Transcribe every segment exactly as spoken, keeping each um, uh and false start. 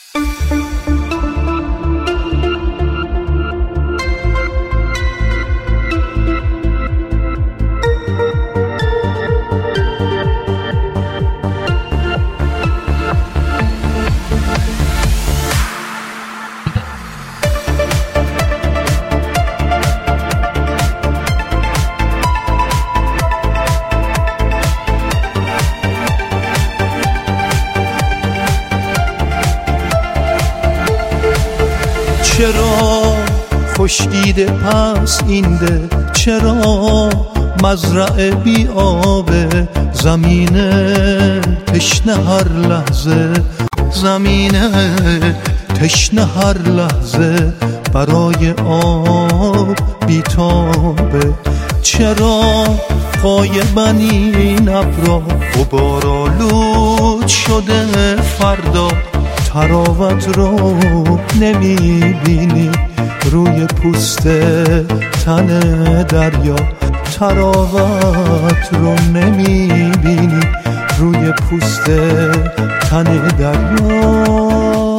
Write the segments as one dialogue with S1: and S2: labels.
S1: چرا خشکیده پس این ده، چرا مزرعه بی آبه، زمینه تشنه هر لحظه، زمینه تشنه هر لحظه برای آب بیتابه. چرا غایبن این ابرا، غبارآلود شده فردا، تراوت رو نمیبینی روی پوست تن دریا، تراوت رو نمیبینی روی پوست تن دریا.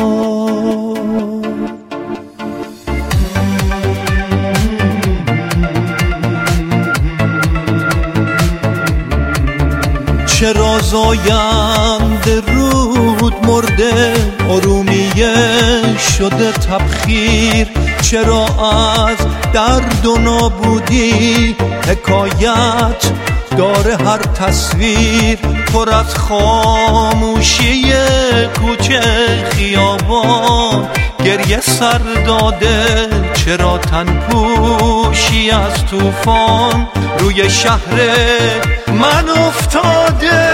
S1: چرا زاینده رود مرده، ارومیه شده تبخیر، چرا از درد و نابودی حکایت داره هر تصویر، پر از خاموشی کوچه خیابان گریه سر داده، چرا تن پوشی از طوفان روی شهر من افتاده.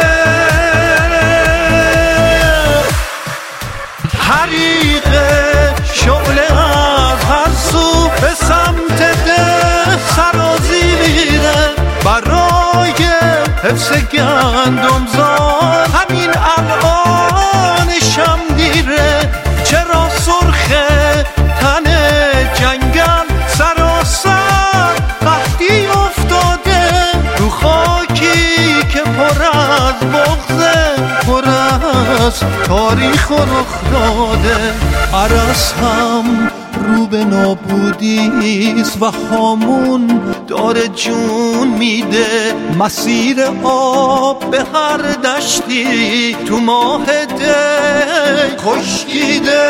S1: حریق شعله از هر سو به سمت ده سرازیره، برای حفظ گندم زار همین الان شم دیره. چرا سرخه تن جنگل سراسر قحطی افتاده، رو خاکی که پر از بغضه، پر از تاریخ و رخ داده. عرس هم رو به نابودیست و هامون داره جون میده، مسیر آب به هر دشتی تو ماه دی خشکیده.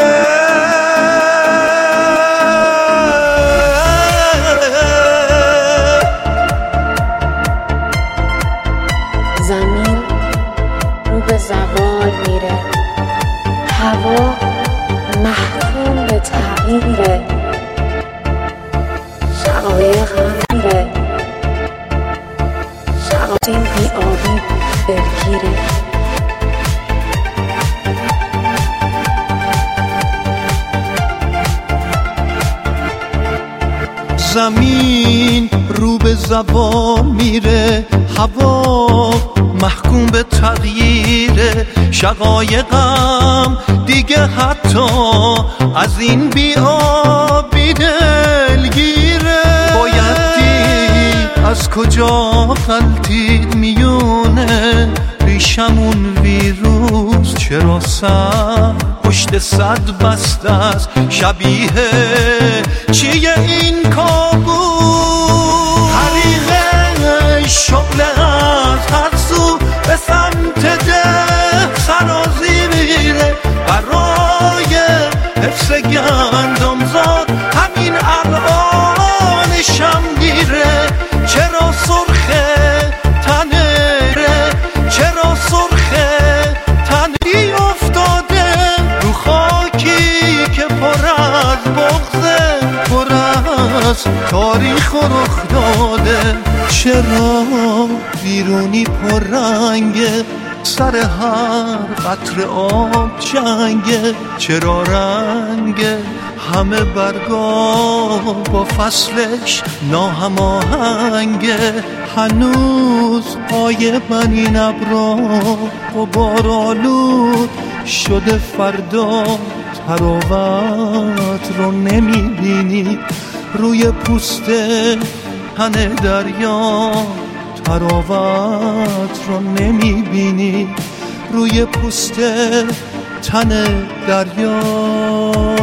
S2: زمین رو به زوال میره، هوا محکوم به تغییره، شقایق هم میره، شقایق بی آبی برگیره.
S1: زمین رو به زوال میره، هوا محکوم به تغییره، شقایقم دیگه حتی از این بی آبی دلگیره. باید دید از کجا غلطید میونه ریشمون ویروس، چرا سر پشت صد بسته است، شبیه چیه این کابوس؟ حریق شعله از هر سو به سمت ده سرازی میره، برای حفظ گندم زاد همین الان شم دیره. چرا سرخه تنه، چرا سرخه تنی افتاده، رو خاکی که پر از بغضه، پر از تاریخ و رخ داده. چرا بیرونی پر رنگه، سر هر قطره آب جنگه، چرا رنگ همه برگا با فصلش ناهماهنگه، هنوز غایبن این ابرا، غبارآلود شده فردا، تراوت رو نمیبینی روی پوست تن دریا، تراوت رو نمیبینی روی پوست تن دریا.